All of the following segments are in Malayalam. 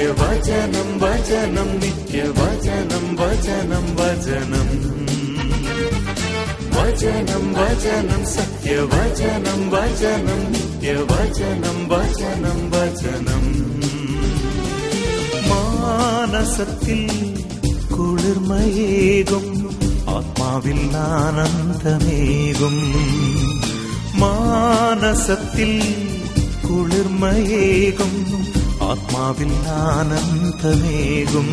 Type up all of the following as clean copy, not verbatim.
സത്യവചനം വചനം നിത്യവചനം വചനം വചനം വചനം വചനം സത്യവചനം വചനം നിത്യവചനം വചനം വചനം മാനസത്തിൽ കുളിർമയേകും ആത്മാവിൽ ആനന്ദമേകും മാനസത്തിൽ കുളിർമയേകും ആത്മാവിൽ ആനന്ദമേകും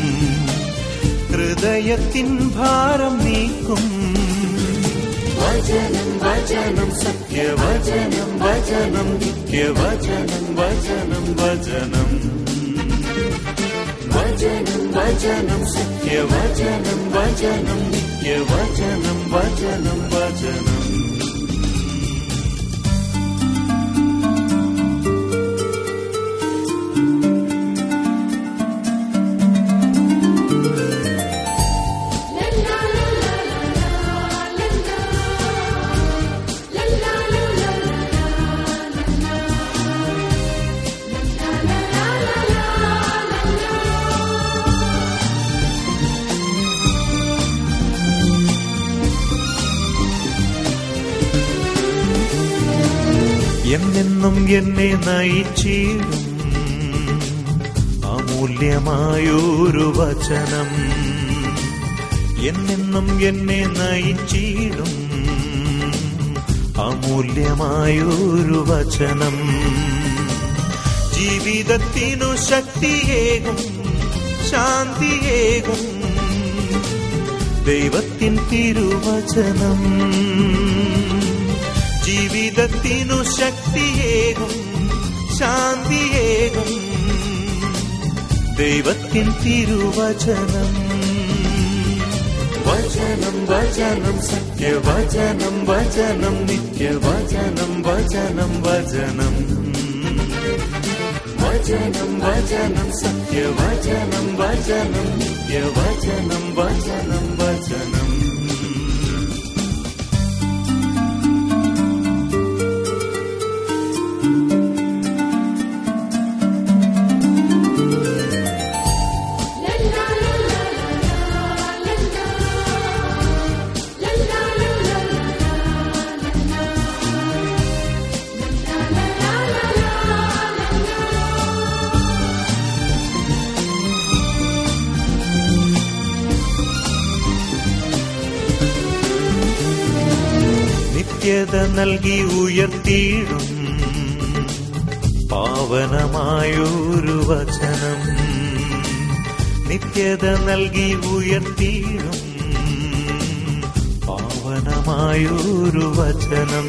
ഹൃദയത്തിൻ ഭാരം നീക്കും വചനം വചനം സത്യവചനം വചനം നിത്യവചനം വചനം വചനം വചനം വചനം സത്യവചനം വചനം നിത്യവചനം വചനം വചനം എന്നെന്നും എന്നെ നയിച്ചിടും അമൂല്യമായൊരു വചനം എന്നെന്നും എന്നെ നയിച്ചിടും അമൂല്യമായൊരു വചനം ജീവിതത്തിനു ശക്തിയേകും ശാന്തിയേകും ദൈവത്തിൻ തിരുവചനം ജീവിതത്തിനു ശക്തിയേകും ശാന്തിയേകും ദൈവത്തിൻ തിരുവചനം വചനം വചനം സത്യവചനം വചനം നിത്യവചനം വചനം വചനം വചനം വചനം സത്യവചനം വചനം നിത്യവചനം വചനം വചനം നിത്യത നൽകി ഉയർത്തിയിടും പാവനമായൊരു വചനം നിത്യത നൽകി ഉയർത്തിയിടും പാവനമായൊരു വചനം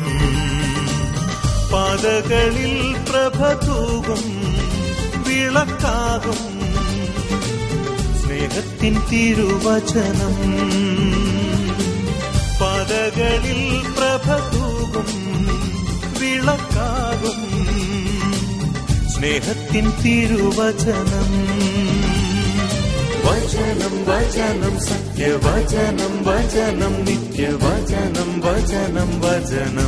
പാതകളിൽ പ്രഭ തൂകും വിളക്കാകും സ്നേഹത്തിൻ തിരുവചനം പാതകളിൽ പ്രഭ തൂകും വിളക്കാകും സ്നേഹത്തിൻ തിരുവചനം വചനം വചനം സത്യവചനം വചനം നിത്യവചനം വചനം വചനം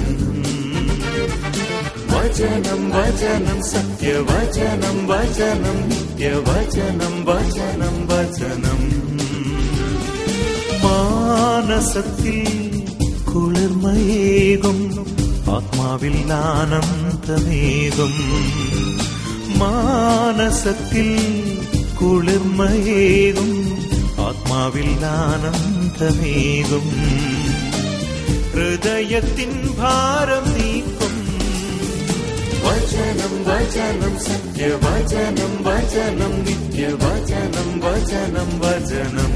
വചനം വചനം സത്യവചനം വചനം നിത്യവചനം വചനം വചനം മാനസത്തിൽ കുളിർമയേകും ആത്മാവിൽ ആനന്ദമേകും മാനസത്തിൽ കുളിർമയേകും ആത്മാവിൽ ആനന്ദമേകും ഹൃദയത്തിൻ ഭാരം നീക്കും വചനം വചനം സത്യവചനം വചനം നിത്യവചനം വചനം വചനം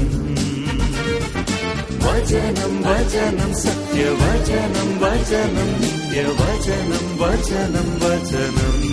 വചനം വചനം സത്യവചനം വചനം നിത്യവചനം വചനം വചനം